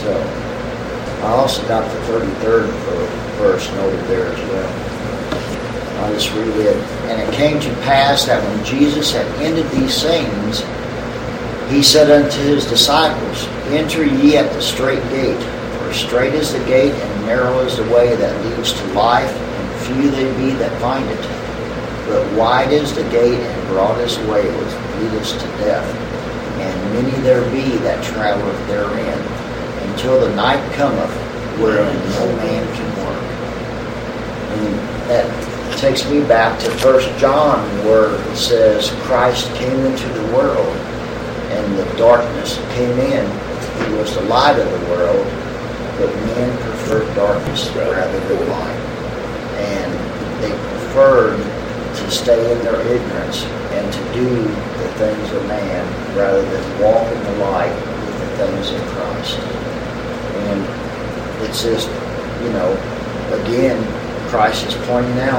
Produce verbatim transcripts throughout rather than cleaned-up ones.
So, I also got the thirty-third verse noted there as well. I'll just read it. And it came to pass that when Jesus had ended these things, he said unto his disciples, Enter ye at the strait gate, for strait is the gate, and narrow is the way that leads to life, and few they be that find it. But wide is the gate, and broad is the way which leadeth to death, and many there be that travelleth therein, until the night cometh, wherein no man can work. And that takes me back to First John, where it says Christ came into the world, and the darkness came in. He was the light of the world, but men preferred darkness rather than light. And they preferred to stay in their ignorance and to do the things of man rather than walk in the light with the things of Christ. And it's just, you know, again, Christ is pointing out.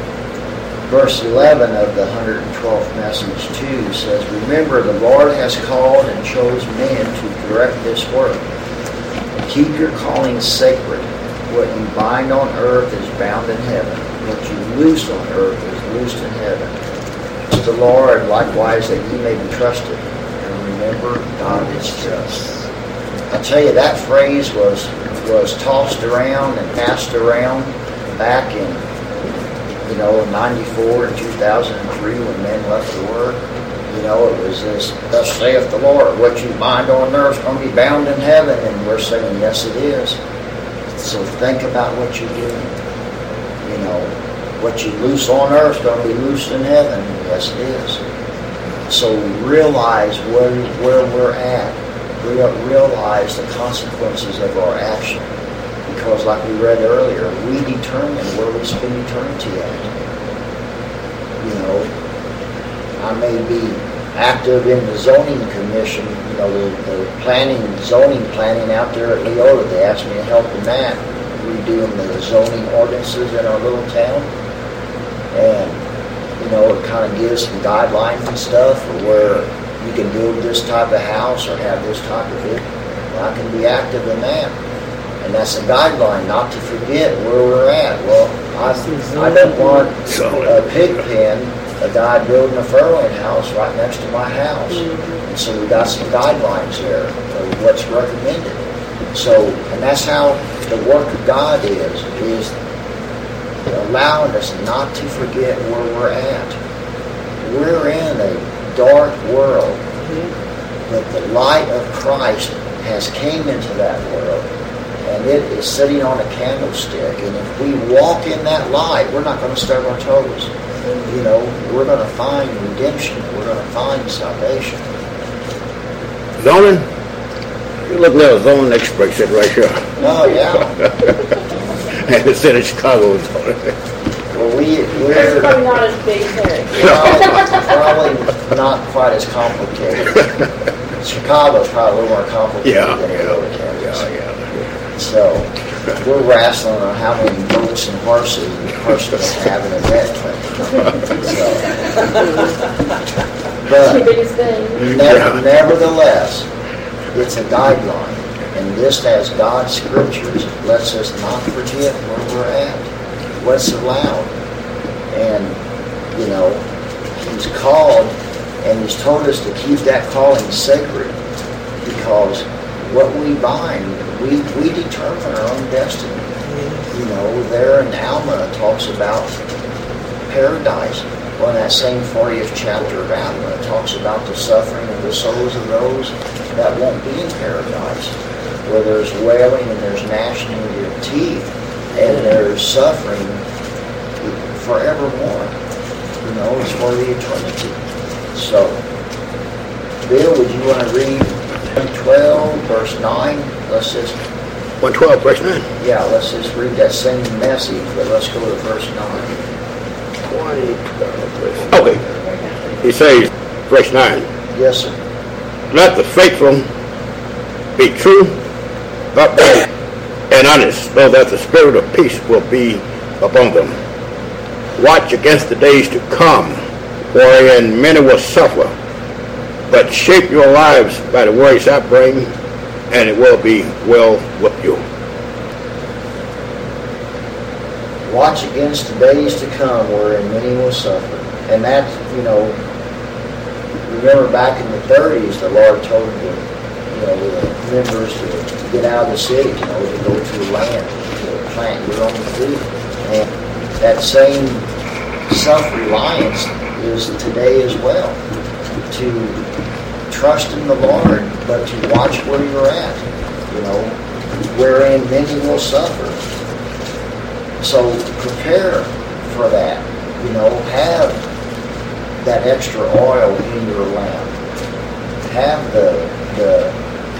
Verse eleven of the one hundred twelfth message too says, Remember, the Lord has called and chose men to direct this work. Keep your calling sacred. What you bind on earth is bound in heaven. What you loose on earth is loosed in heaven. It's the Lord, likewise, that ye may be trusted. And remember, God is just. I tell you, that phrase was was tossed around and passed around back in, you know, ninety-four and two thousand three when men left the Word. You know, it was this, thus saith the Lord, what you bind on earth is going to be bound in heaven. And we're saying, yes, it is. So think about what you're doing. You know, what you loose on earth is going to be loosed in heaven. Yes, it is. So realize where, where we're at. Realize the consequences of our action. Because like we read earlier, we determine where we spend eternity at. You know, I may be active in the zoning commission, you know, the, the planning, zoning planning out there at Leota. They asked me to help in that, redoing the zoning ordinances in our little town. And, you know, it kind of gives some guidelines and stuff for where you can build this type of house or have this type of vehicle. Well, I can be active in that. And that's a guideline, not to forget where we're at. Well, I, I don't want a pig pen, a guy building a furrowing house right next to my house. And so we got some guidelines there of what's recommended. So, and that's how the work of God is, is allowing us not to forget where we're at. We're in a dark world, but the light of Christ has came into that world. And it is sitting on a candlestick. And if we walk in that light, we're not going to stub our toes. You know, we're going to find redemption. We're going to find salvation. Zoning? You look like a zoning expert sitting right here. Oh, yeah. And it's in Chicago. Well, we, we're... It's probably not as big there. Probably, probably not quite as complicated. Chicago's probably a little more complicated Yeah, than yeah, Leota, Kansas. yeah, yeah. So we're wrestling on how many goats and horses the person will have in a vet clinic. So, but never, nevertheless, it's a guideline, and this, as God's scriptures, lets us not forget where we're at, what's allowed, and you know, He's called, and He's told us to keep that calling sacred, because what we bind, we, we determine our own destiny. You know, there in Alma it talks about paradise. Well, in that same fortieth chapter of Alma, it talks about the suffering of the souls of those that won't be in paradise, where there's wailing and there's gnashing of your teeth, and there's suffering forevermore. You know, it's for the eternity. So, Bill, would you want to read one twelve, verse nine? Let's just... one twelve, verse nine? Yeah, let's just read that same message, but let's go to verse nine. one twelve, verse nine. Okay. He says, verse nine. Yes, sir. Let the faithful be true, upright, and honest, so that the spirit of peace will be upon them. Watch against the days to come, wherein many will suffer, but shape your lives by the words I bring, and it will be well with you. Watch against the days to come wherein many will suffer. And that, you know, remember back in the thirties, the Lord told the, you know, the members to get out of the city, you know, to go to the land, to plant your own food. And that same self-reliance is today as well. To trust in the Lord, but to watch where you're at, you know, wherein many will suffer. So prepare for that, you know, have that extra oil in your lamp. Have the the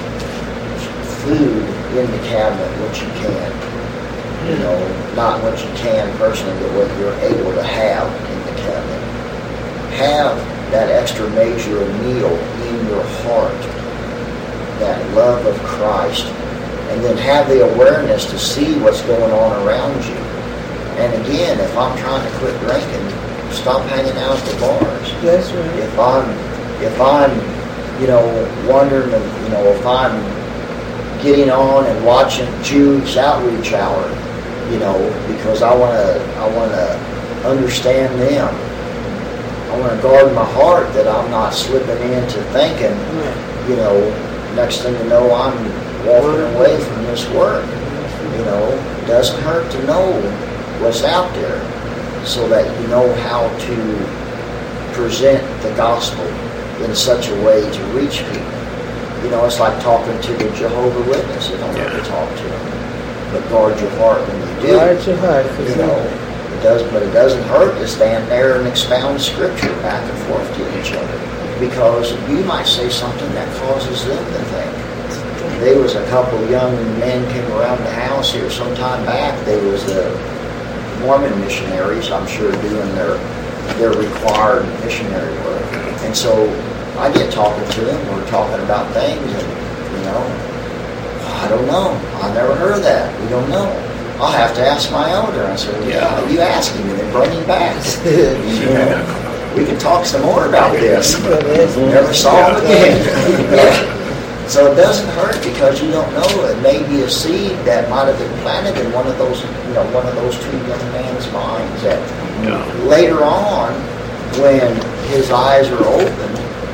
food in the cabinet, what you can. You know, not what you can personally, but what you're able to have in the cabinet. Have that extra measure of meal in your heart, that love of Christ, and then have the awareness to see what's going on around you. And again, if I'm trying to quit drinking, stop hanging out at the bars. That's right. If I'm, if I'm, you know, wondering, you know, if I'm getting on and watching Jude's outreach hour, you know, because I want to, I want to understand them. I want to guard my heart that I'm not slipping into thinking, you know, next thing you know, I'm walking away from this work. You know, it doesn't hurt to know what's out there so that you know how to present the gospel in such a way to reach people. You know, it's like talking to the Jehovah's Witnesses. You don't have to talk to them, but guard your heart when you do. Guard your heart, you know. It does, but it doesn't hurt to stand there and expound scripture back and forth to each other, because you might say something that causes them to think. There was a couple of young men came around the house here some time back. They was the Mormon missionaries, I'm sure, doing their their required missionary work. And so I get talking to them. We're talking about things, and you know, I don't know. I never heard of that. We don't know. I'll have to ask my elder. I said, well, yeah, you ask him and then bring him back. You know, we can talk some more about this. Never saw him again. So it doesn't hurt because you don't know. It may be a seed that might have been planted in one of those, you know, one of those two young men's minds. That yeah. later on, when his eyes are open,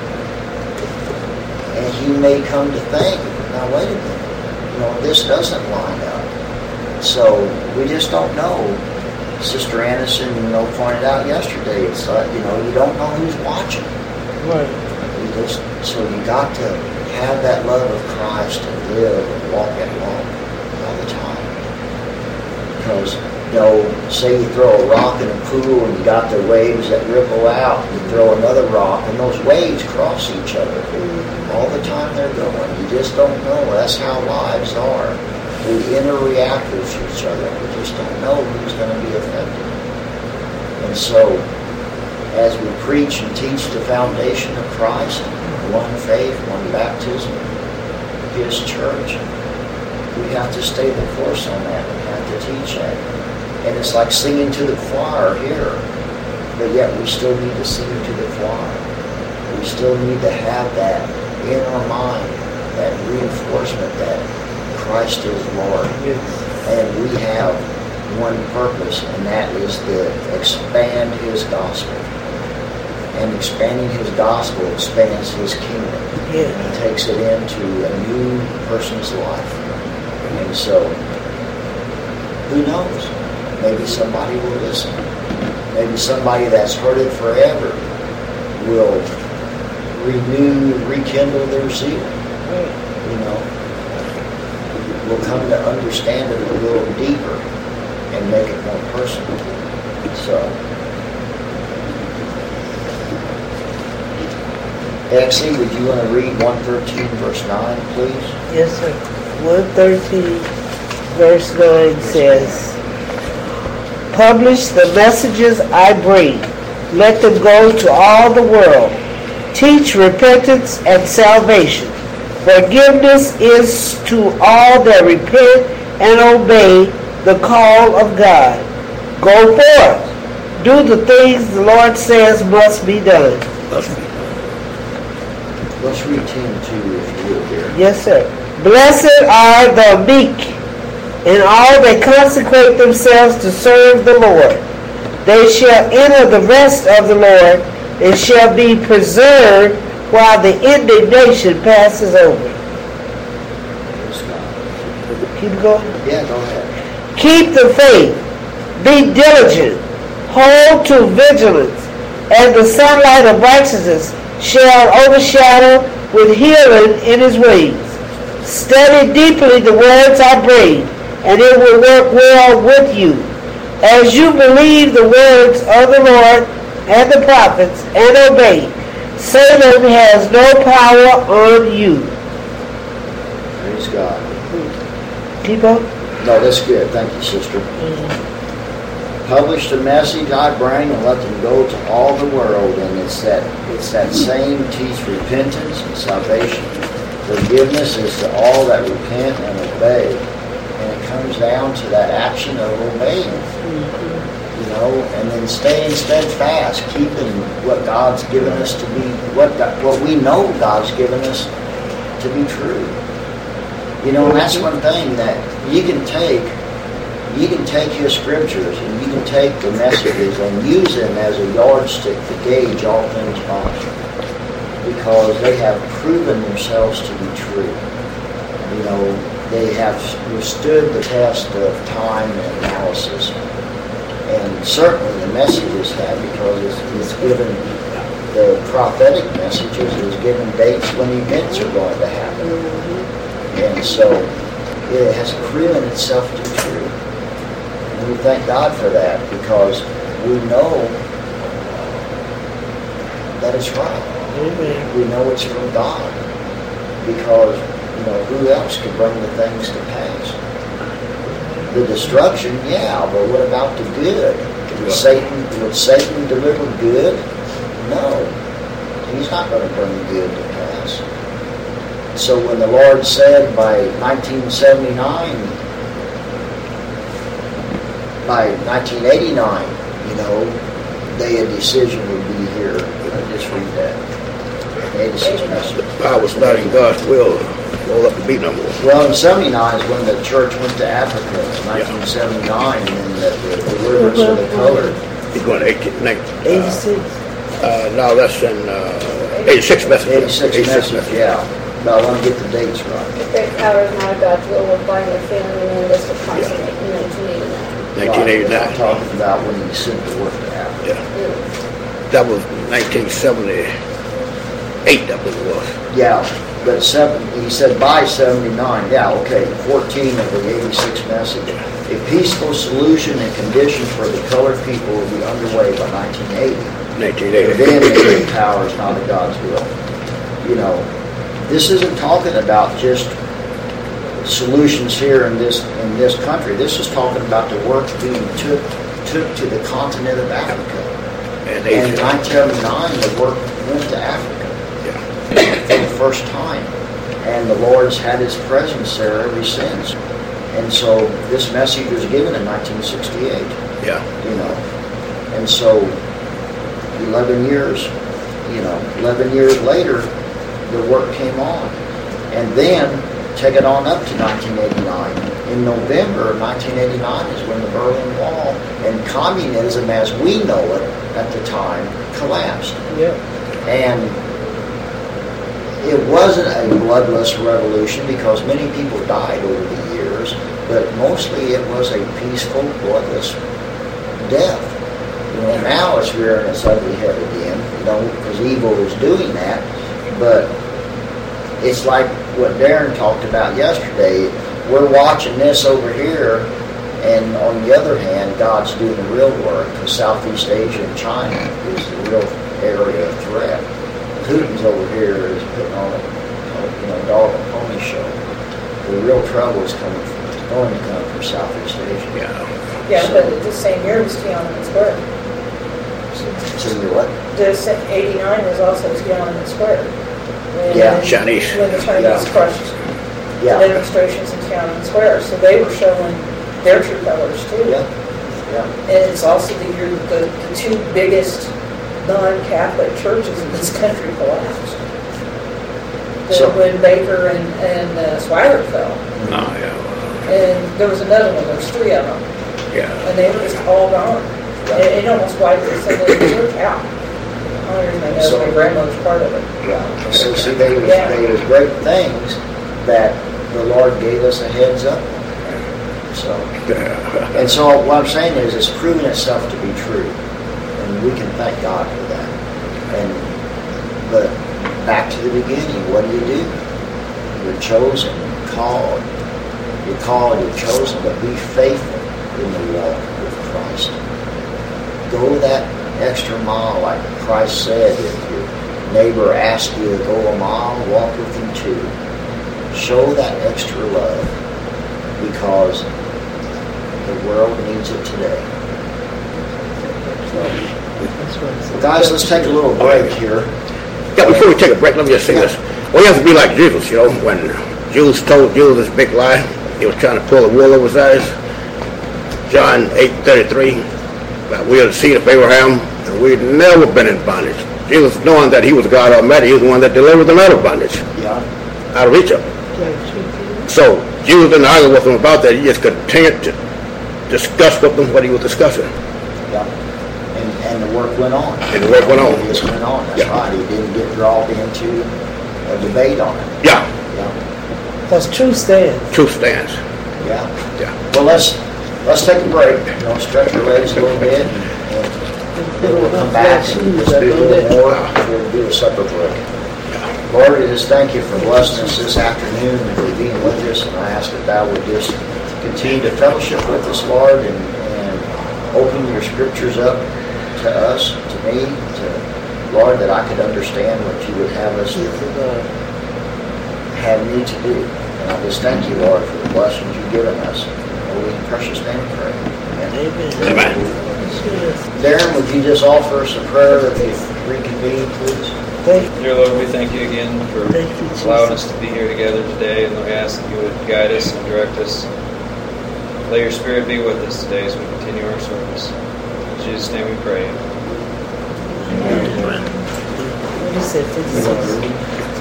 and he may come to think, now wait a minute, you know, this doesn't line up. So we just don't know. Sister Anderson, you know, pointed out yesterday, it's uh, you know, you don't know who's watching. Right. You just, so you got to have that love of Christ and live and walk at home all the time. Because, you know, say you throw a rock in a pool and you got the waves that ripple out, and you throw another rock and those waves cross each other all the time they're going. You just don't know. That's how lives are. We interact with each other. We just don't know who's going to be affected. And so, as we preach and teach the foundation of Christ, one faith, one baptism, His church, we have to stay the course on that. We have to teach that. And it's like singing to the choir here, but yet we still need to sing to the choir. We still need to have that in our mind, that reinforcement that Christ is Lord. Yes. And we have one purpose, and that is to expand His gospel. And expanding His gospel expands His kingdom. Yeah. And takes it into a new person's life. And so, who knows? Maybe somebody will listen. Maybe somebody that's heard it forever will renew, rekindle their zeal. You know, will come to understand it a little deeper and make it more personal. So, Exie, would you want to read one thirteen verse nine, please? Yes, sir. one thirteen verse nine says, publish the messages I bring. Let them go to all the world. Teach repentance and salvation. Forgiveness is to all that repent and obey the call of God. Go forth. Do the things the Lord says must be done. Let's read ten two, if you will, dear. Yes, sir. Blessed are the meek, and all that consecrate themselves to serve the Lord. They shall enter the rest of the Lord, and shall be preserved while the indignation passes over. Keep going. Yeah, go ahead. Keep the faith. Be diligent. Hold to vigilance. And the sunlight of righteousness shall overshadow with healing in his wings. Study deeply the words I bring, and it will work well with you. As you believe the words of the Lord and the prophets and obey, Satan has no power on you. Praise God. Keep on. No, that's good. Thank you, sister. Mm-hmm. Publish the message I bring and let them go to all the world. And it's that it's that same teach repentance and salvation. Forgiveness is to all that repent and obey. And it comes down to that action of obeying. Mm-hmm. You know, and then staying steadfast, keeping what God's given us to be, what God, what we know God's given us to be true. You know, and that's one thing that you can take, you can take his scriptures and you can take the messages and use them as a yardstick to gauge all things possible. Because they have proven themselves to be true. You know, they have withstood the test of time and analysis. And certainly the messages have, because it's, it's given, the prophetic messages is given dates when events are going to happen. And so it has proven itself to be true. And we thank God for that, because we know that it's right. Amen. We know it's from God. Because, you know, who else could bring the things to pass? The destruction, yeah, but what about the good? Would Satan, would Satan deliver good? No. He's not going to bring good to pass. So when the Lord said by nineteen seventy-nine, by nineteen eighty-nine, you know, day of decision would be here. Just read that. eighty-six message. The Bible's not in God's will. Won't let me be no more. Well, in seventy-nine is when the church went to Africa. It's nineteen seventy-nine, and then the, the deliverance of the colored. He's going to eighteen, nineteen, eighty-six. Uh, no, that's in uh, eighty-six message. eighty-six message, yeah. But I want to get the dates right. The great power is not God's will will bind the family and this will consummate in nineteen eighty-nine. nineteen eighty-nine. I'm talking about when he sent the work to Africa. Yeah. That was nineteen seventy-eight, I believe it was. Yeah, but seven, he said by seventy-nine. Yeah, okay, fourteen of the eighty-six message. A peaceful solution and conditions for the colored people will be underway by nineteen eighty. nineteen eighty. And then the great power is not of God's will. You know, this isn't talking about just solutions here in this in this country. This is talking about the work being took took to the continent of Africa. And, And in nineteen seventy-nine, the work went to Africa yeah. for the first time. And the Lord's had his presence there ever since. And so this message was given in nineteen sixty-eight. Yeah. You know. And so eleven years, you know, eleven years later, the work came on. And then take it on up to nineteen eighty-nine. In November of nineteen eighty-nine is when the Berlin Wall and communism as we know it at the time collapsed. Yeah. And it wasn't a bloodless revolution because many people died over the years, but mostly it was a peaceful, bloodless death. You know, now it's rearing its ugly head again, you know, because evil is doing that. But it's like what Darren talked about yesterday. We're watching this over here, and on the other hand, God's doing the real work. Because Southeast Asia and China is the real area of threat. Putin's over here is putting on a, you know, dog and pony show. The real trouble is coming from, going to come from Southeast Asia. Yeah. Yeah, So- but the same year was Tiananmen Square. So you're what? The se- eighty-nine was also Tiananmen Square. When- Yeah, Chinese. When the Chinese Yeah. crushed the Yeah. demonstrations in Tiananmen Square. So they were showing their true colors too. Yeah. Yeah. And it's also the year the, the two biggest non-Catholic churches in this country collapsed. So- when Baker and, and uh, Swigert fell. Oh, yeah. And there was another one, there was three of them, Yeah. and they were just all gone. It, it almost wiped us in the church out. I don't even know So- if my grandmother's part of it. Yeah. So see, they was, Yeah. they was great things that the Lord gave us a heads up. So, and so what I'm saying is, it's proven itself to be true, and we can thank God for that. And but back to the beginning, what do you do? You're chosen, called. You're called, you're chosen, but be faithful in the walk with Christ. Go that extra mile, like Christ said. If your neighbor asks you to go a mile, walk with him two. Show that extra love, because the world needs it today. So, That's what it well, guys, let's take a little break here. Yeah, before we take a break, let me just say this. We have to be like Jesus, you know. When Judas told Judas this big lie, he was trying to pull the wool over his eyes. John eight thirty-three, that we are the seed of Abraham, and we've never been in bondage. Jesus, knowing that he was God Almighty, he was the one that delivered them out of bondage, Yeah. out of Egypt. So Jesus didn't argue with them about that. He just continued to discuss with them what he was discussing. Yeah. And, and the work went on. And the work went on. It just went on. That's Yeah. right. He didn't get drawn into a debate on it. Yeah, Yeah. Because truth stands. truth stands. Yeah. Yeah. Well, let's let's take a break. You know, stretch your legs a little bit, and, and then we'll come back and let's do a little more. We'll do a supper break. Lord, I just thank you for blessing us this afternoon and for being with us. And I ask that thou would just continue to fellowship with us, Lord, and, and open your scriptures up to us, to me, to Lord, that I could understand what you would have us to have me to do. And I just thank you, Lord, for the blessings you've given us. In holy and precious name we pray. Amen. Amen. Darren, would you just offer us a prayer if you reconvene, please? Thank Dear Lord, we thank you again for Thank you, Jesus. allowing us to be here together today, and we ask that you would guide us and direct us. Let your Spirit be with us today as we continue our service. In Jesus' name we pray. Amen. What is it? You want to read?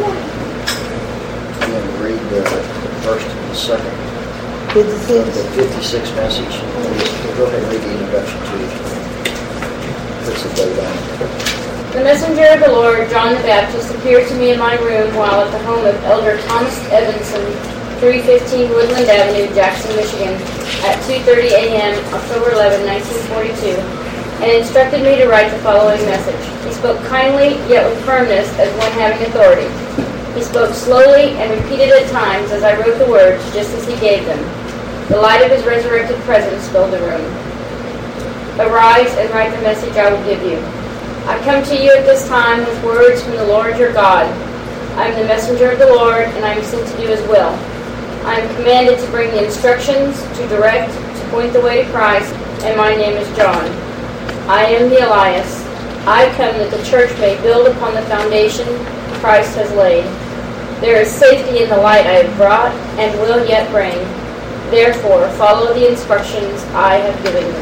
You want to read the first and the second, the fifty-six. fifty-six message? Go ahead and read the introduction to it. Puts the date on it. The messenger of the Lord, John the Baptist, appeared to me in my room while at the home of Elder Thomas Evanson, three fifteen Woodland Avenue, Jackson, Michigan, at two thirty a.m., October eleventh, nineteen forty-two, and instructed me to write the following message. He spoke kindly, yet with firmness, as one having authority. He spoke slowly and repeated at times as I wrote the words, just as he gave them. The light of his resurrected presence filled the room. Arise and write the message I will give you. I come to you at this time with words from the Lord your God. I am the messenger of the Lord, and I am sent to do his will. I am commanded to bring the instructions, to direct, to point the way to Christ, and my name is John. I am the Elias. I come that the church may build upon the foundation Christ has laid. There is safety in the light I have brought, and will yet bring. Therefore, follow the instructions I have given you.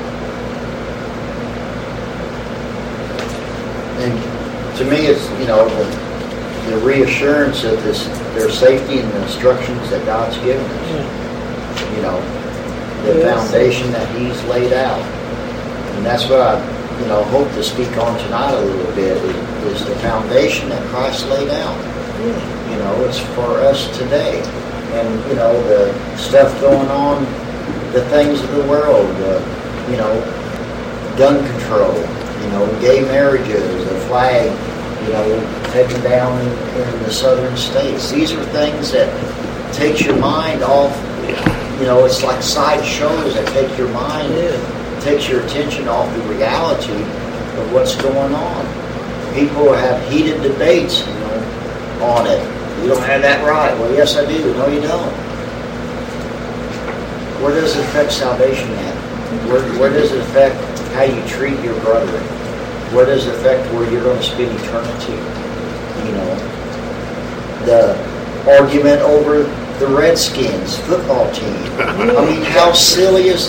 And to me, it's, you know, the, the reassurance of this, their safety and the instructions that God's given us. You know, the Yes. foundation that he's laid out. And that's what I, you know, hope to speak on tonight a little bit, is, is the foundation that Christ laid out. You know, it's for us today. And, you know, the stuff going on, the things of the world, uh, you know, gun control, you know, gay marriages, the flag, you know, taken down in, in the southern states. These are things that takes your mind off, you know, it's like side shows that take your mind, Yeah. takes your attention off the reality of what's going on. People have heated debates, you know, on it. You don't have that right. Well, yes, I do. No, you don't. Where does it affect salvation at? Where, where does it affect how you treat your brother? Where does it affect where you're going to spend eternity? You know, the argument over the Redskins football team. I mean, how silly is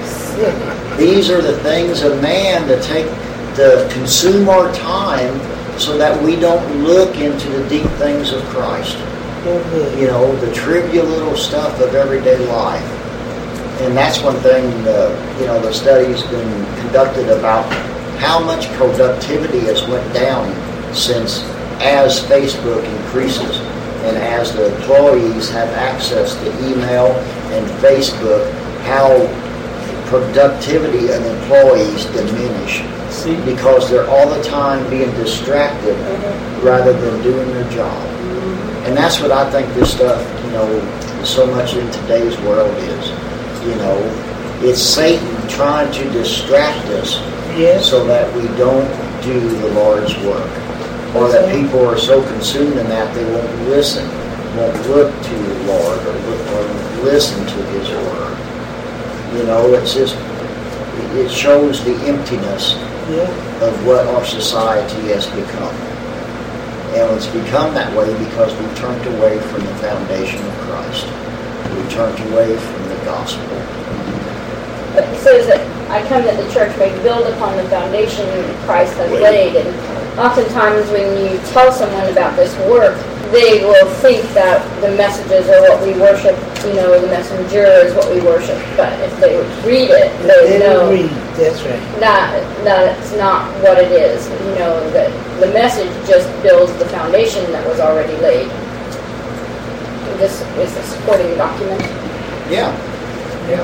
that? These are the things of man that take to consume our time so that we don't look into the deep things of Christ. Mm-hmm. You know, the trivial little stuff of everyday life. And that's one thing, uh, you know, the study's been conducted about how much productivity has went down since as Facebook increases and as the employees have access to email and Facebook, how productivity of employees diminish. See? Because they're all the time being distracted Mm-hmm. rather than doing their job. And that's what I think this stuff, you know, so much in today's world is. You know, it's Satan trying to distract us Yes. so that we don't do the Lord's work. Or that people are so consumed in that they won't listen, won't look to the Lord or, look, or listen to His Word. You know, it's just, it shows the emptiness Yeah. of what our society has become. And it's become that way because we turned away from the foundation of Christ. We turned away from the gospel. But it says that I come that the church may build upon the foundation Christ has laid. And oftentimes when you tell someone about this work, they will think that the messages are what we worship, you know, the messenger is what we worship. But if they would read it, they They would know don't read. That's right. that that's not what it is. You know, that the message just builds the foundation that was already laid. This is a supporting document. Yeah. Yeah.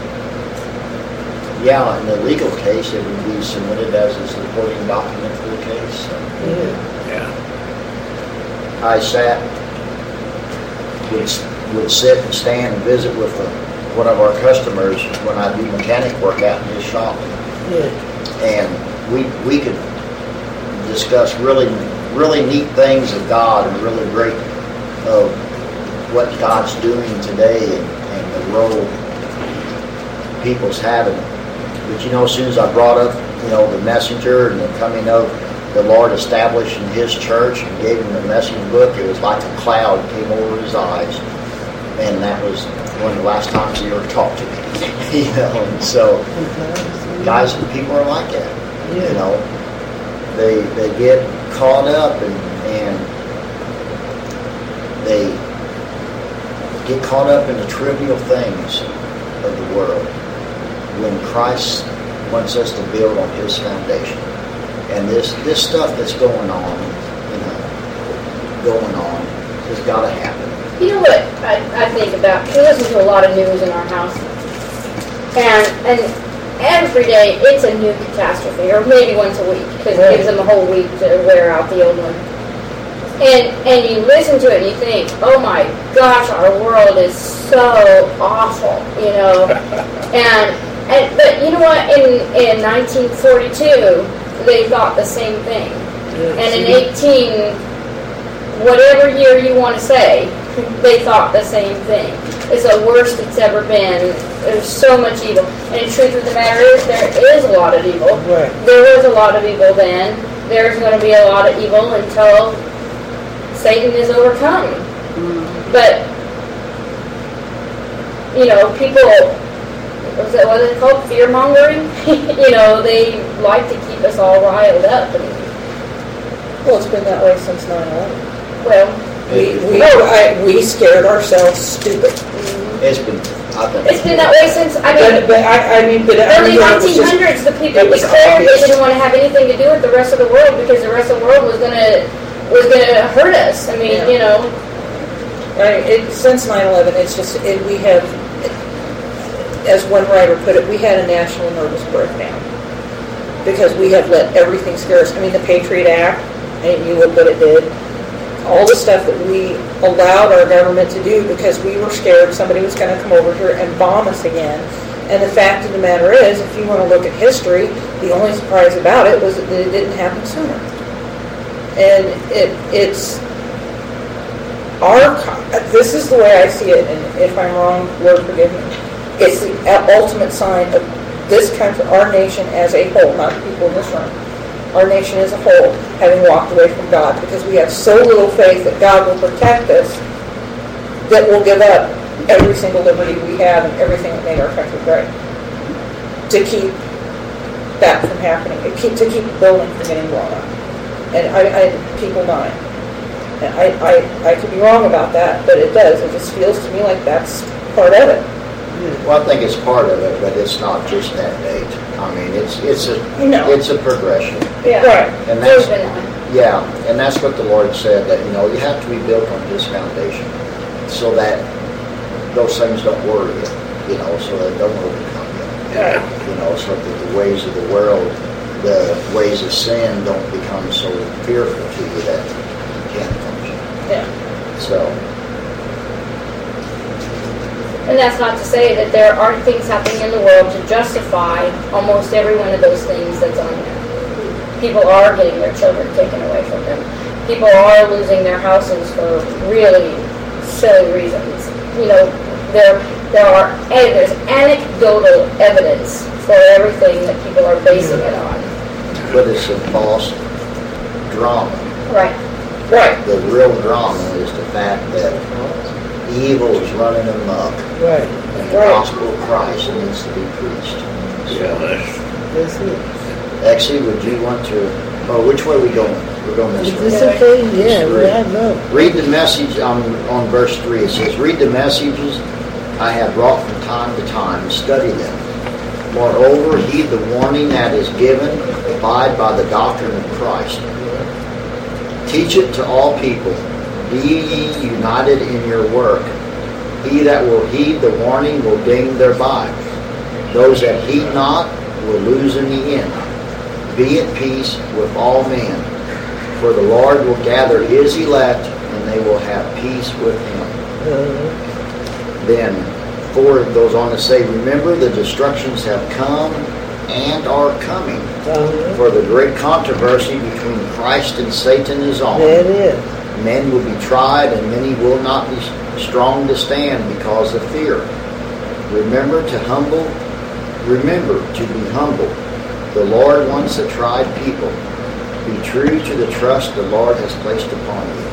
Yeah, in the legal case, it would be submitted as a supporting document for the case. So. Yeah. Yeah. I sat, would, would sit and stand and visit with a, one of our customers when I do mechanic work out in his shop. Yeah. And we we could discuss really, really neat things of God and really great of what God's doing today and, and the role people's having. But you know, as soon as I brought up, you know, the messenger and the coming of the Lord establishing His church and gave him the message book, it was like a cloud came over his eyes. And that was one of the last times he ever talked to me. You know, and so guys and people are like that. You know, they they get caught up and, and they get caught up in the trivial things of the world when Christ wants us to build on His foundation. And this this stuff that's going on, you know, going on, has got to happen. You know what I, I think about? We listen to a lot of news in our house, and and every day it's a new catastrophe, or maybe once a week, because it gives them a whole week to wear out the old one. And and you listen to it and you think, oh my gosh, our world is so awful, you know. and and but you know what? In in nineteen forty-two, they thought the same thing, and in eighteen, whatever year you want to say, they thought the same thing. It's the worst it's ever been. There's so much evil. And the truth of the matter is, there is a lot of evil. Right. There was a lot of evil then. There's going to be a lot of evil until Satan is overcome. Mm. But, you know, people, what is it, what is it called? Fear-mongering? You know, they like to keep us all riled up. And, Well, it's been that way since nine eleven. well, We, we, I, we scared ourselves stupid. It's been, I think. it's been that way since, I mean, But, but I, I mean, but early everyone was nineteen just- hundreds, the people it was declared they obvious. didn't want to have anything to do with the rest of the world because the rest of the world was gonna was gonna hurt us. I mean, Yeah. you know, I mean, it, since nine eleven, it's just, it, we have, as one writer put it, we had a national nervous breakdown. Because we have let everything scare us. I mean, the Patriot Act, and you look what it did. All the stuff that we allowed our government to do because we were scared somebody was going to come over here and bomb us again. And the fact of the matter is, if you want to look at history, the only surprise about it was that it didn't happen sooner. And it, it's our, this is the way I see it, and if I'm wrong, Lord forgive me. It's the ultimate sign of this country, our nation as a whole, not the people in this room, our nation as a whole, having walked away from God, because we have so little faith that God will protect us that we'll give up every single liberty we have and everything that made our country great to keep that from happening, to keep, to keep the building from getting blown up. and I, I people dying. And I, I, I could be wrong about that, but it does. It just feels to me like that's part of it. Well, I think it's part of it, but it's not just that date. I mean, it's it's a No. it's a progression, Yeah. Right. and There's that's been one. yeah, and that's what the Lord said, that you know you have to be built on His foundation, so that those things don't worry you, you know, so that they don't overcome you, Right. you know, so that the ways of the world, the ways of sin, don't become so fearful to you that you can't function. Yeah. So. And that's not to say that there aren't things happening in the world to justify almost every one of those things that's on there. People are getting their children taken away from them. People are losing their houses for really silly reasons. You know, there there are and there's anecdotal evidence for everything that people are basing it on. But it's a false drama. Right. Right. The real drama is the fact that evil is running amok, Right. and the Right. gospel of Christ needs to be preached. Yeah, that's, That's it. Actually, would you want to, oh, which way are we going? We're going this Is way. this a thing? Yeah, well, I know. Read the message on, on verse three. It says, read the messages I have brought from time to time, and study them. Moreover, heed the warning that is given, abide by the doctrine of Christ. Teach it to all people. Be ye united in your work. He that will heed the warning will gain thereby. Those that heed not will lose in the end. Be at peace with all men, for the Lord will gather His elect, and they will have peace with Him. Uh, Then, four goes on to say, remember the destructions have come and are coming, uh, for the great controversy between Christ and Satan is on. there it is. Men will be tried, and many will not be strong to stand because of fear. Remember to humble, remember to be humble. The Lord wants a tried people. Be true to the trust the Lord has placed upon you.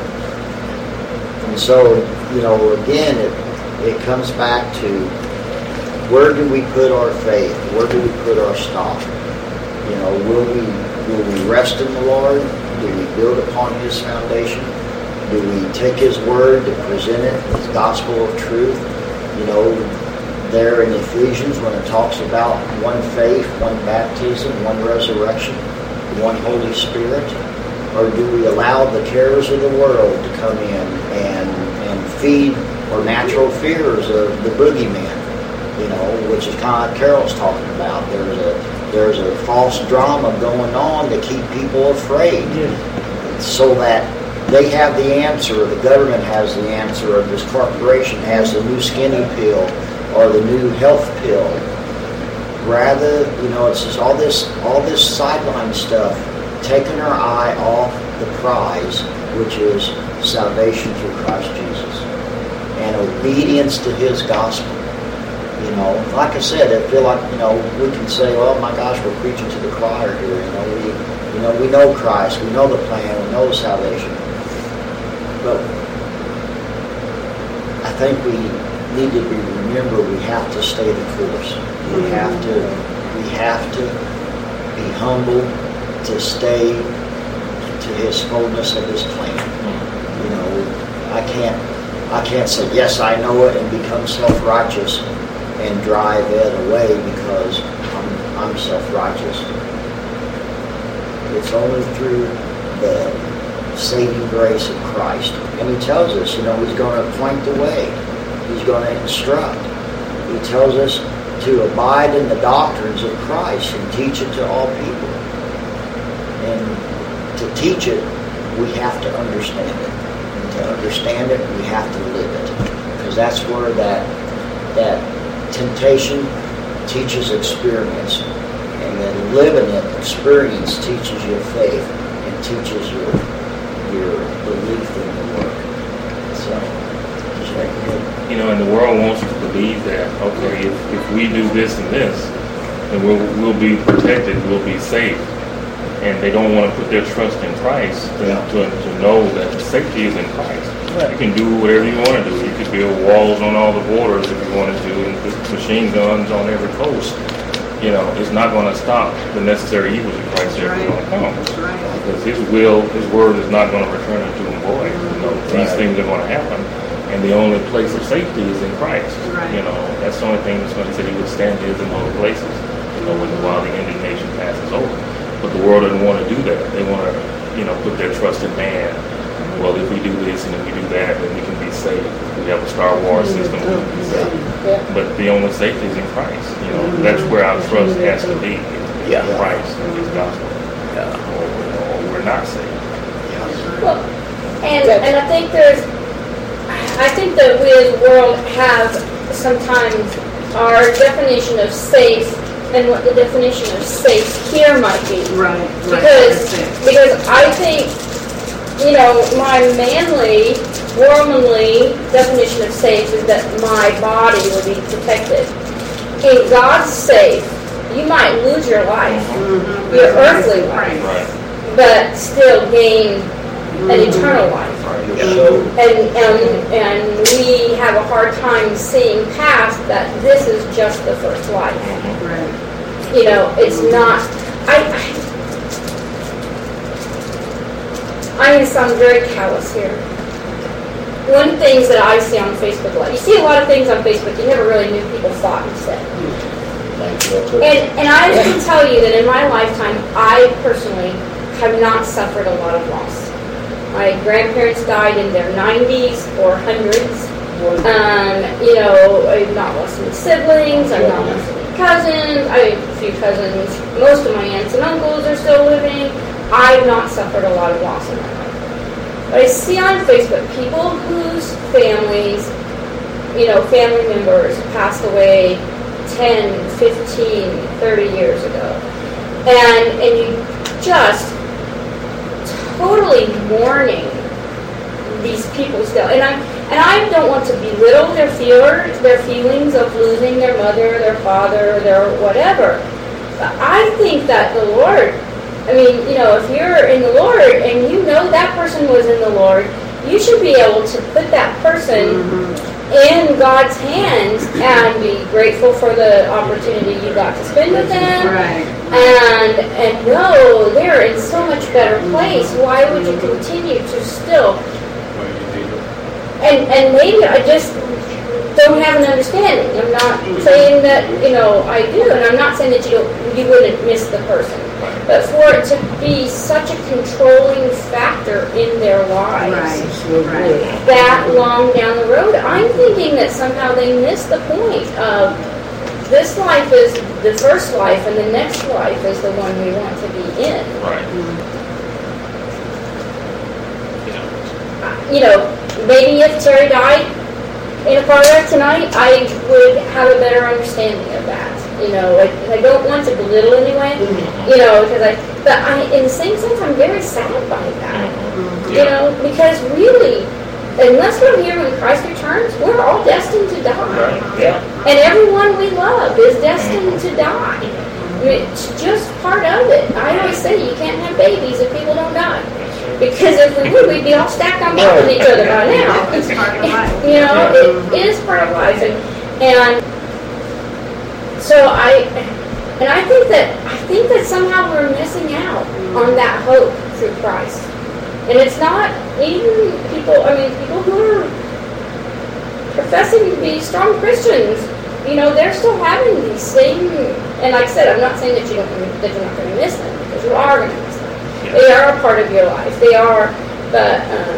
And so, you know, again, it it comes back to where do we put our faith? Where do we put our stock? You know, will we will we rest in the Lord? Do we build upon His foundation? Do we take His word to present it, His gospel of truth? You know, there in Ephesians when it talks about one faith, one baptism, one resurrection, one Holy Spirit? Or do we allow the cares of the world to come in and, and feed our natural fears of the boogeyman? You know, which is kind of like Carol's talking about. There's a there's a false drama going on to keep people afraid, Yeah. so that they have the answer, the government has the answer, or this corporation has the new skinny pill or the new health pill. Rather, you know, it's just all this all this sideline stuff, taking our eye off the prize, which is salvation through Christ Jesus and obedience to His gospel. You know, like I said, I feel like, you know, we can say, oh my gosh, we're preaching to the choir here. You know, we, you know, we know Christ, we know the plan, we know salvation. But I think we need to be remember we have to stay the course. We have to, we have to be humble to stay to His fullness of His plan. You know, I can't, I can't say yes, I know it, and become self-righteous and drive it away because I'm, I'm self-righteous. It's only through the saving grace of Christ. And He tells us, you know, He's going to point the way. He's going to instruct. He tells us to abide in the doctrines of Christ and teach it to all people. And to teach it, we have to understand it. And to understand it, we have to live it. Because that's where that that temptation teaches experience. And then living it, experience teaches you faith and teaches your your belief in the work. So, just like good. You know, and the world wants to believe that, okay, if, if we do this and this, then we'll, we'll be protected, we'll be safe. And they don't want to put their trust in Christ to, Yeah. to, to know that the safety is in Christ. Right. You can do whatever you want to do. You could build walls on all the borders if you wanted to, and put machine guns on every coast. you know, it's not going to stop the necessary evils of Christ that are Right. going to come. That's right. Because His will, His word is not going to return unto Him void. You know, these Right. things are going to happen, and the only place of safety is in Christ. Right. You know, that's the only thing that's going to say He would stand His in holy places. You know, when, while the indignation passes over. But the world doesn't want to do that. They want to, you know, put their trust in man. Well, if we do this and if we do that, then we can be safe. We have a Star Wars system, we can be safe. Yeah. But the only safety is in Christ. You know, that's where our trust has to be. In Yeah. Christ and His gospel. Yeah. Or, or we're not safe. Well, and and I think there's, I think that we as a world have sometimes our definition of safe and what the definition of safe here might be. Right. Right. Because That's it. because I think, you know, my manly, womanly definition of safe is that my body will be protected. In God's safe, you might lose your life, Mhm. your That's earthly right. life, Right. but still gain an eternal life. So, And, and and we have a hard time seeing past that this is just the first life. Right. You know, it's not. I. I I'm going to sound very callous here. One of the things that I see on Facebook, like you see a lot of things on Facebook you never really knew people thought and said. And and I can tell you that in my lifetime, I personally have not suffered a lot of loss. My grandparents died in their nineties or hundreds. Um, you know, I've not lost any siblings. I've not lost any cousins. I have a few cousins. Most of my aunts and uncles are still living. I've not suffered a lot of loss in my life. But I see on Facebook people whose families, you know, family members passed away ten, fifteen, thirty years ago. And and you just totally mourning these people still. And I and I don't want to belittle their feelings, their feelings of losing their mother, their father, their whatever. But I think that the Lord, I mean, you know, if you're in the Lord and you know that person was in the Lord, you should be able to put that person in God's hands and be grateful for the opportunity you got to spend with them. Right. And and know they're in so much better place. Why would you continue to still? And and maybe I just don't have an understanding. I'm not saying that, you know, I do, and I'm not saying that you don't, you wouldn't miss the person. But for it to be such a controlling factor in their lives Right. Right. that long down the road, I'm thinking that somehow they miss the point of this life is the first life and the next life is the one we want to be in. Right. You know, maybe if Terry died in a car wreck tonight, I would have a better understanding of that. You know, I, I don't want to belittle anyone, you know, because I, but I, in the same sense, I'm very sad by that. You know, because really, unless we're here when Christ returns, we're all destined to die. Right. Yeah. And everyone we love is destined to die. I mean, it's just part of it. I always say you can't have babies if people don't die. Because if we would, we'd be all stacked on top of each other by now. It's part of life. You know, it is part of life. And, and so I, and I think that, I think that somehow we're missing out on that hope through Christ. And it's not even people, I mean, people who are professing to be strong Christians, you know, they're still having these same, and like I said, I'm not saying that, you don't, that you're not going to miss them, because you are going to miss them. They are a part of your life. They are, but um,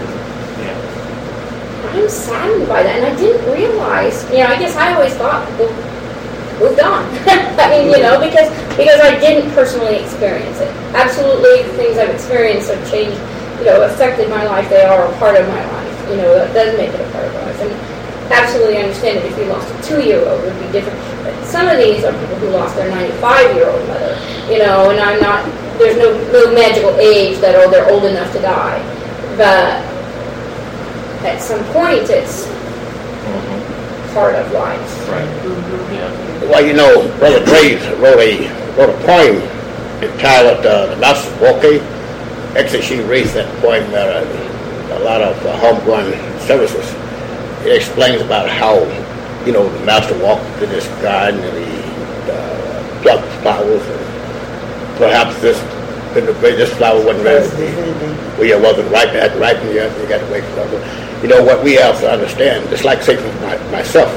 I'm saddened by that. And I didn't realize, you know, I guess I always thought people moved on. I mean, you know, because because I didn't personally experience it. Absolutely, the things I've experienced have changed, you know, affected my life. They are a part of my life. You know, that does make it a part of my life. And absolutely understand that if you lost a two-year-old, it would be different. But some of these are people who lost their ninety-five-year-old mother, you know, and I'm not, there's no, no magical age that, oh, they're old enough to die. But at some point, it's part of life. Right. Yeah. Well, you know, Brother Graves wrote a wrote a poem entitled uh, "The Master's Walking." Actually, she reads that poem at a, a lot of uh, homegrown services. It explains about how, you know, the Master walked to this garden and he uh, pluck flowers. And perhaps this this flower wasn't ready. Well, it wasn't ripe. It hadn't ripened yet. You got to wait for it. You know what we have to understand. Just like say for my, myself,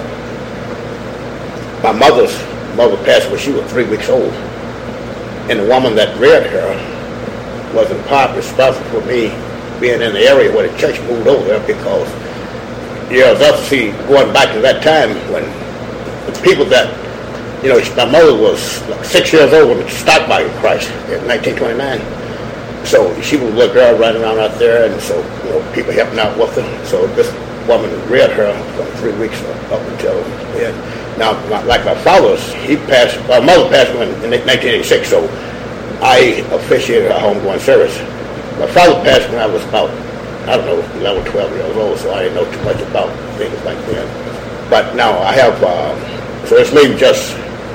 my mother's mother passed when she was three weeks old, and the woman that reared her was in part responsible for me being in the area where the church moved over there, because yeah, that's see going back to that time when the people that, you know, my mother was like six years old when she started by Christ in nineteen twenty-nine. So she was a little girl running around out there, and so, you know, people helping out with her. So this woman reared her from three weeks up until then. Now, my, like my father's, he passed, my mother passed away in nineteen eighty-six, so I officiated a homegoing service. My father passed when I was about, I don't know, eleven, twelve years old, so I didn't know too much about things like that. But now I have, uh, so it's maybe just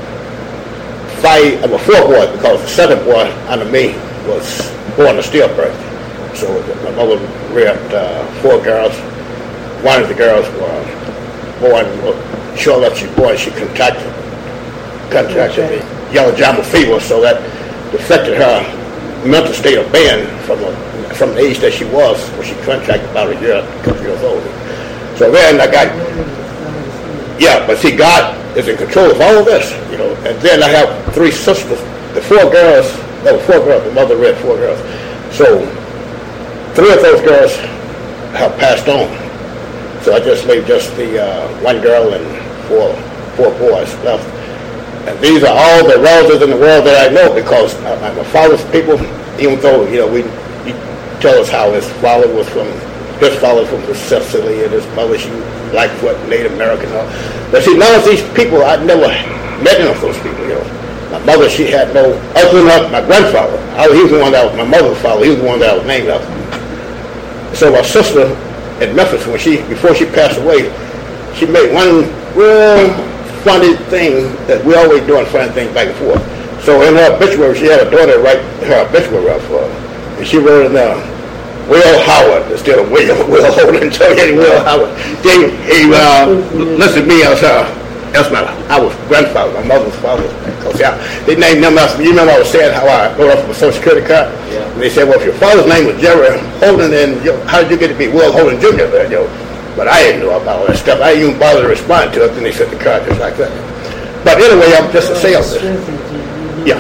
five, I'm a four boy, because the seventh boy under me was born a stillbirth. So my mother reared uh, four girls. One of the girls was born, shortly after she was born, she contracted, contracted okay. the yellow jama fever, so that affected her mental state of being from a, from the age that she was when she contracted about a year, a couple years old. So then I got, yeah, but see, God is in control of all of this, you know. And then I have three sisters. The four girls, no, four girls, the mother reared four girls. So three of those girls have passed on. So I just leave just the uh, one girl and four four boys left. And these are all the relatives in the world that I know, because uh, my father's people, even though, you know, we he tell us how his father was from, his father from Sicily, and his mother, she Blackfoot, Native American. And all. But see, none of these people, I'd never met any of those people, you know. My mother, she had no, other than my grandfather. I, he was the one that was my mother's father. He was the one that was named after. So my sister in Memphis, when she, before she passed away, she made one real funny thing that we always doing funny things back and forth. So in her obituary, she had a daughter write her obituary up for her. And she wrote in there, Will Howard, instead of William, Will Holden, so he Will Howard. They, he, uh, listed me as her, that's my, I was grandfather, my mother's father. Because yeah, they named them after me. You remember I was saying how I wrote up for a Social Security card? Yeah. And they said, well, if your father's name was Jerry Holden, then you know, how did you get to be Will Holden Junior there, you know? But I didn't know about all that stuff. I didn't even bother to respond to it. Then they sent the card just like that. But anyway, I'm just a salesman. Yeah.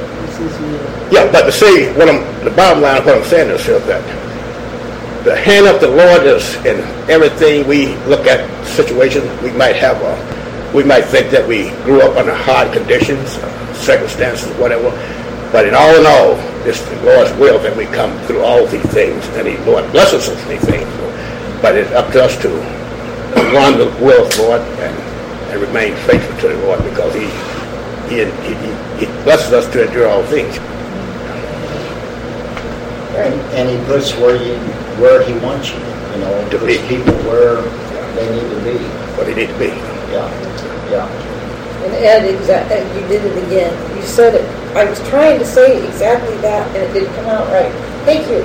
Yeah, but to say, what I'm, the bottom line of what I'm saying is that the hand of the Lord is in everything we look at situations. We might have a, we might think that we grew up under hard conditions, circumstances, whatever. But in all in all, it's the Lord's will that we come through all these things, and the Lord blesses us in these things. But it's up to us to run the will of the Lord and, and remain faithful to the Lord, because He He, he, he blesses us to endure all things. And, and He puts where you where He wants you, you know, to puts be people where they need to be. What they need to be. Yeah, yeah. And Ed, exa- you did it again. You said it. I was trying to say exactly that, and it didn't come out right. Thank you.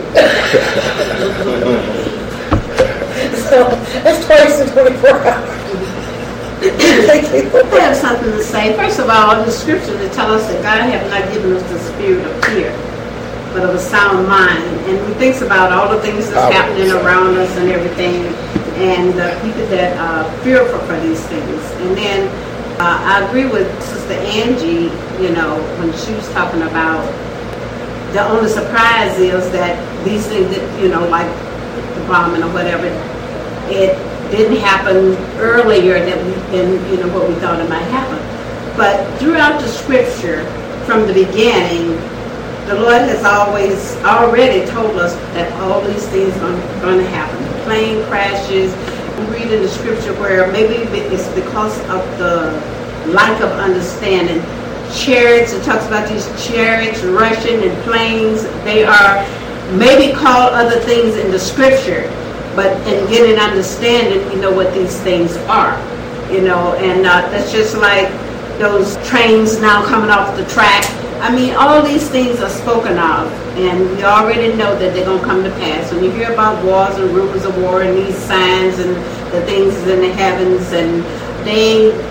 So that's twice in twenty-four hours. Thank you. I have something to say. First of all, the scripture to tell us that God has not given us the spirit of fear, but of a sound mind. And we think about all the things that's happening around us and everything, and the people that are fearful for these things. And then uh, I agree with Sister Angie, you know, when she was talking about the only surprise is that these things that, you know, like the bombing or whatever, it didn't happen earlier than, we, than you know what we thought it might happen. But throughout the scripture, from the beginning, the Lord has always already told us that all these things are going to happen. Plane crashes. We read in the scripture where maybe it's because of the lack of understanding. Chariots, it talks about these chariots rushing and planes. They are maybe called other things in the scripture, but in getting understanding, we know what these things are, you know, and uh, that's just like those trains now coming off the track. I mean, all these things are spoken of, and we already know that they're going to come to pass. When you hear about wars and rumors of war and these signs and the things in the heavens, and they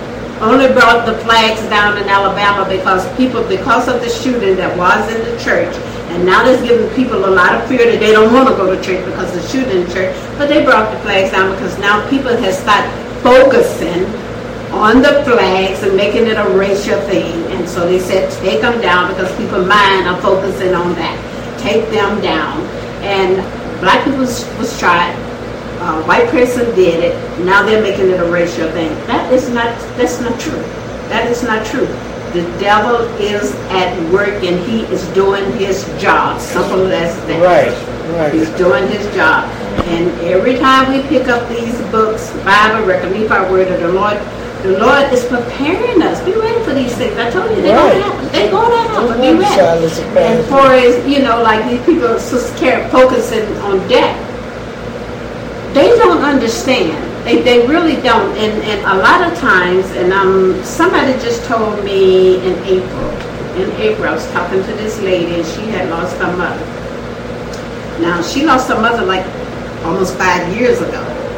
only brought the flags down in Alabama because people, because of the shooting that was in the church, and now that's giving people a lot of fear that they don't want to go to church because of the shooting in the church. But they brought the flags down because now people have started focusing on the flags and making it a racial thing. And so they said take them down because people's mind are focusing on that. Take them down. And black people was, was tried. Uh, white person did it. Now they're making it a racial thing. That is not. That's not true. That is not true. The devil is at work and he is doing his job. Simple as that. Right, right. He's doing his job. And every time we pick up these books, Bible, Reckoning, our Word of the Lord, the Lord is preparing us. Be ready for these things. I told you they're Right. going to happen. They're going to happen. Be ready. Silas is preparing. And for as you know, like these people, Sister Karen, focusing on death. They don't understand. They, they really don't. And, and a lot of times, and um, somebody just told me in April, in April, I was talking to this lady and she had lost her mother. Now, she lost her mother like almost five years ago.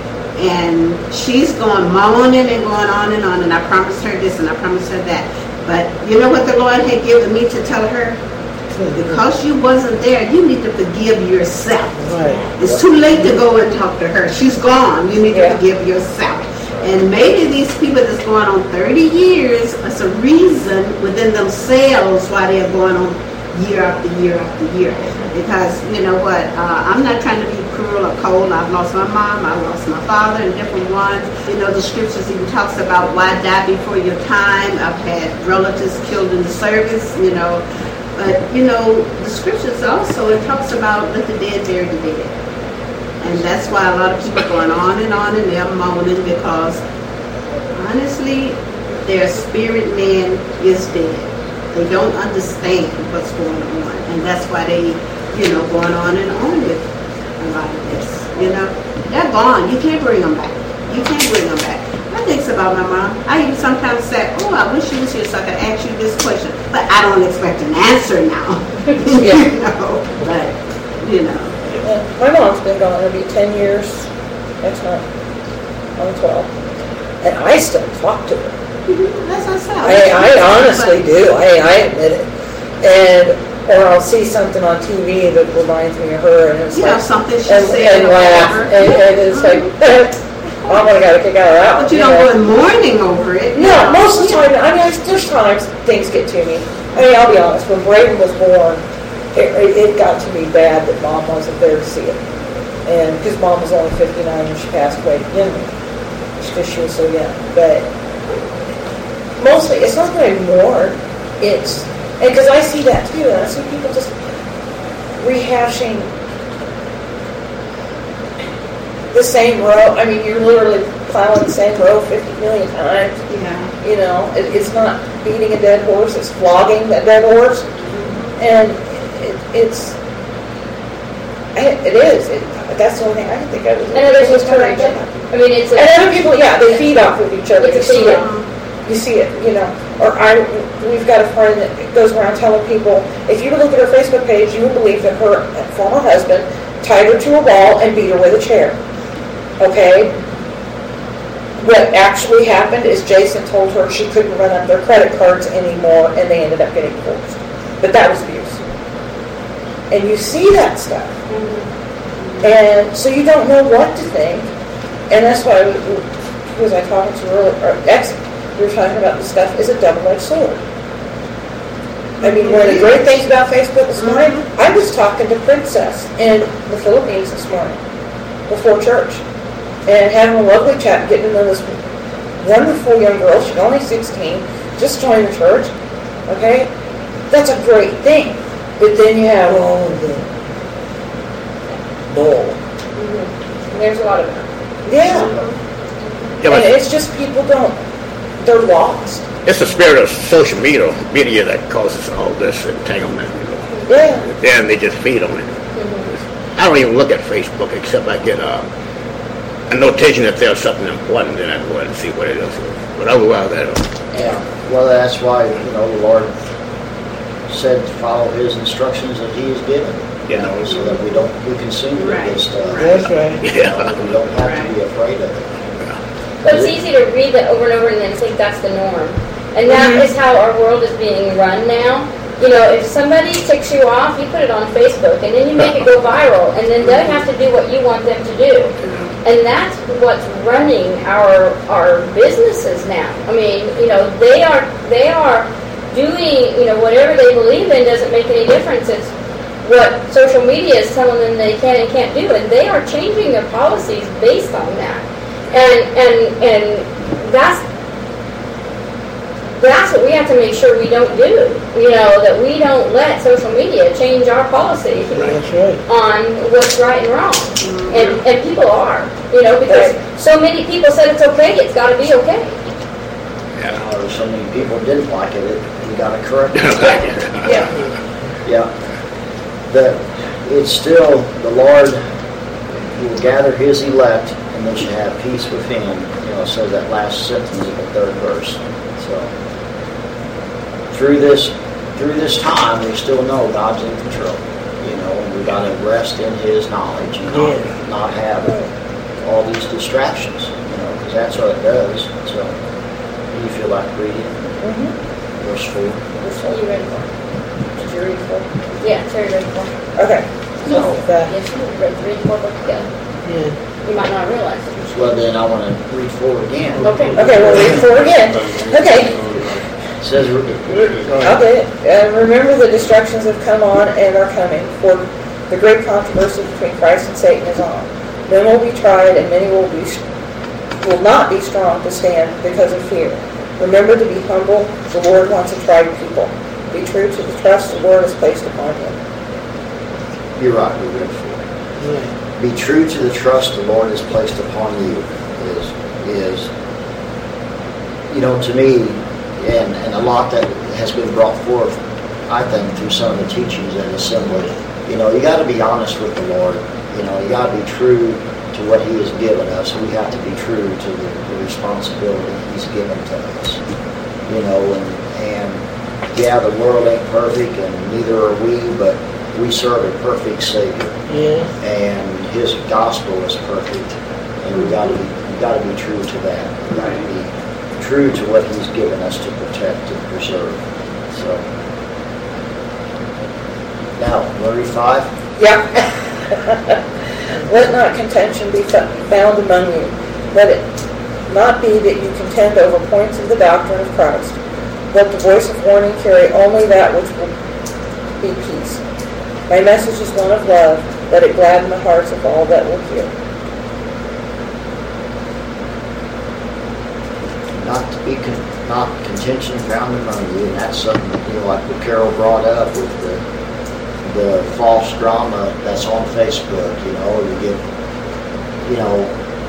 And she's going moaning and going on and on. And I promised her this and I promised her that. But you know what the Lord had given me to tell her? Because you wasn't there, you need to forgive yourself. Right. It's too late to go and talk to her. She's gone. You need to Yeah. forgive yourself. And maybe these people that's going on thirty years, it's a reason within themselves why they're going on year after year after year. Because, you know what, uh, I'm not trying to be cruel or cold. I've lost my mom, I've lost my father, and different ones. You know, the scriptures even talks about why die before your time. I've had relatives killed in the service, you know. But, you know, the scriptures also, it talks about let the dead bury the dead. And that's why a lot of people are going on and on and they're moaning because, honestly, their spirit man is dead. They don't understand what's going on. And that's why they, you know, going on and on with a lot of this, you know. They're gone. You can't bring them back. You can't bring them back. I think about my mom. I even sometimes say, oh, I wish she was here so I could ask you this question. But I don't expect an answer now. Yeah. You know, but, you know. Yeah. My mom's been gone. It'll be ten years next month on the twelfth. And I still talk to her. That's what I said. I, I honestly do. I, I admit it. And or I'll see something on T V that reminds me of her, and it's You like know, something she and, said and or laugh, whatever. and, and it's like, oh my God, I kick out of that. But you one, don't know. go in mourning over it. No, most of the time, I mean, there's times things get to me. I mean, I'll be honest, when Braden was born, it, it got to me bad that Mom wasn't there to see it. And because Mom was only fifty-nine when she passed away to begin with, because she was so young. But mostly, it's not that I mourn, it's, and because I see that too, and I see people just rehashing the same row. I mean, you're literally plowing the same row fifty million times. Yeah. You know, it, it's not beating a dead horse, it's flogging that dead horse. And it, it's, it is. It, that's the only thing I can think of. And others just correct it. I mean, it's a, And other people, yeah, they feed off of each other. You It's a see feed it. off. You see it, you know. Or I, we've got a friend that goes around telling people, if you look at her Facebook page, you would believe that her former husband tied her to a wall and beat her with a chair. Okay? What actually happened is Jason told her she couldn't run up their credit cards anymore, and they ended up getting divorced. But that was abuse. And you see that stuff. And so you don't know what to think. And that's why, who was I talking to earlier? Or ex, we were talking about this stuff is a double-edged sword. I mean, one of the great things about Facebook this morning, I was talking to Princess in the Philippines this morning before church. And having a lovely chat, getting to know this wonderful young girl. She's only sixteen, just joined the church. Okay? That's a great thing. But then you have all the bull. and there's a lot of that. Yeah. Yeah, And but it's just people don't, they're lost. it's the spirit of social media, media that causes all this entanglement. You know. Yeah. And they just feed on it. I don't even look at Facebook except I get a, a notation that there's something important, then I go ahead and see what it is. But otherwise, I don't. Yeah, well, that's why, you know, the Lord said to follow His instructions that He has given, you know, so that we don't be consumed with Right. this stuff. That's right. You know, we don't have to be afraid of it. But it's easy to read that over and over and then think that's the norm. And that Mhm. is how our world is being run now. You know, if somebody ticks you off, you put it on Facebook, and then you make it go viral, and then they have to do what you want them to do. And that's what's running our our businesses now. I mean, you know, they are they are doing, you know, whatever they believe in doesn't make any difference. It's what social media is telling them they can and can't do, and they are changing their policies based on that. And and and that's that's what we have to make sure we don't do. You know, that we don't let social media change our policy That's right. on what's right and wrong. And and people are, you know, because so many people said it's okay, it's got to be okay. Or so many people didn't like it, it you got to correct it. Yeah. Yeah. The, it's still, the Lord will gather his elect, and they shall have peace with him. You know, it says that last sentence of the third verse. So, through this, through this time, we still know God's in control. You know, and we got to rest in his knowledge and not, Yeah. not have all these distractions, you know, because that's what it does. So, what do you feel like reading? Mhm. Verse four. Which one you ready for? Did you read four? Yeah, Terry read for. Okay. No. That- Yes, you read three, four books together. Yeah. You might not realize it. Well, then I want to read four again. Okay. Okay, we'll read four again. Okay. It says, Okay. Uh, remember the destructions have come on and are coming, for the great controversy between Christ and Satan is on. Men will be tried, and many will be will not be strong to stand because of fear. Remember to be humble. The Lord wants a tried people. Be true to the trust the Lord has placed upon you. you're right, we read four. Be true to the trust the Lord has placed upon you is, is you know, to me, and, and a lot that has been brought forth, I think, through some of the teachings at Assembly. You know, you got to be honest with the Lord. You know, you got to be true to what he has given us. We have to be true to the, the responsibility he's given to us. You know, and, and yeah, the world ain't perfect, and neither are we, but we serve a perfect Savior. Yeah. And his gospel is perfect, and we got to be we got to be true to that. We got to be true to what he's given us to protect and preserve. So now, thirty-five. Yeah. Let not contention be found among you. Let it not be that you contend over points of the doctrine of Christ. Let the voice of warning carry only that which will be peace. My message is one of love. Let it gladden the hearts of all that will hear. Not to be con- not contention found among you, and that's something, you know, like what Carol brought up with the the false drama that's on Facebook. You know, you get, you know,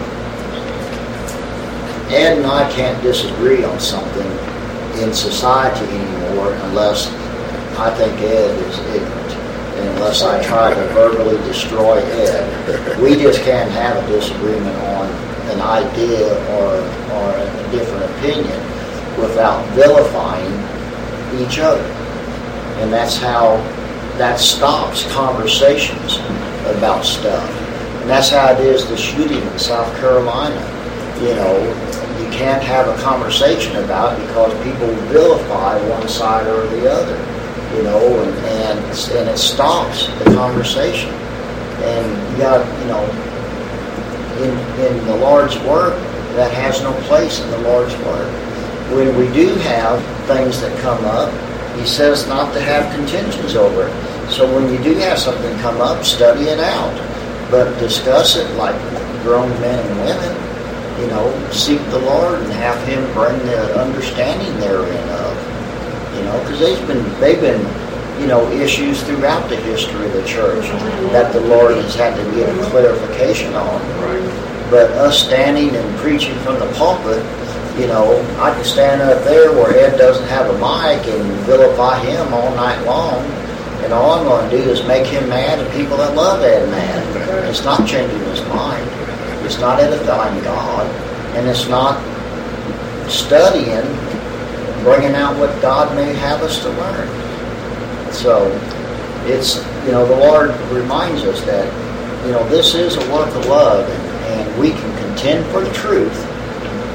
Ed and I can't disagree on something in society anymore unless I think Ed is ignorant, and unless I try to verbally destroy Ed. We just can't have a disagreement on an idea or or a different opinion without vilifying each other. And that's how that stops conversations about stuff. And that's how it is the shooting in South Carolina. You know, you can't have a conversation about it because people vilify one side or the other. You know, and and, and it stops the conversation. And you got, you know, in in the Lord's work, that has no place in the Lord's work. When we do have things that come up, he says not to have contentions over it. So when you do have something come up, study it out. But discuss it like grown men and women. You know, seek the Lord and have him bring the understanding therein of. You know, because they've been, they've been, you know, issues throughout the history of the church that the Lord has had to give clarification on. But us standing and preaching from the pulpit, you know, I can stand up there where Ed doesn't have a mic and vilify him all night long, and all I'm going to do is make him mad and people that love Ed mad. It's not changing his mind. It's not edifying God, and it's not studying, bringing out what God may have us to learn. So it's, you know, the Lord reminds us that, you know, this is a work of love, and, and we can contend for the truth,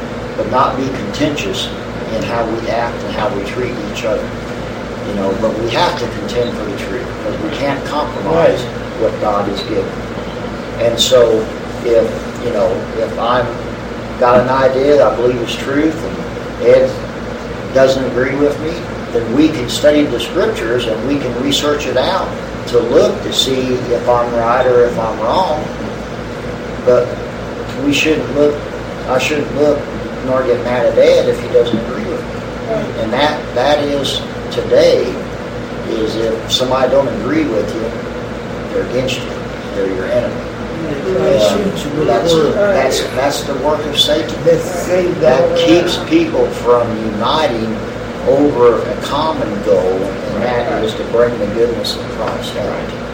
but not be contentious in how we act and how we treat each other. You know, but we have to contend for the truth because we can't compromise what God has given. And so, if you know, if I'm got an idea that I believe is truth, and Ed doesn't agree with me, then we can study the scriptures and we can research it out to look to see if I'm right or if I'm wrong. But we shouldn't look. I shouldn't look nor get mad at Ed if he doesn't agree with me. And that that is today is if somebody don't agree with you, they're against you. They're your enemy. Um, that's, that's that's the work of Satan. That keeps people from uniting over a common goal, and that is to bring the goodness of Christ out.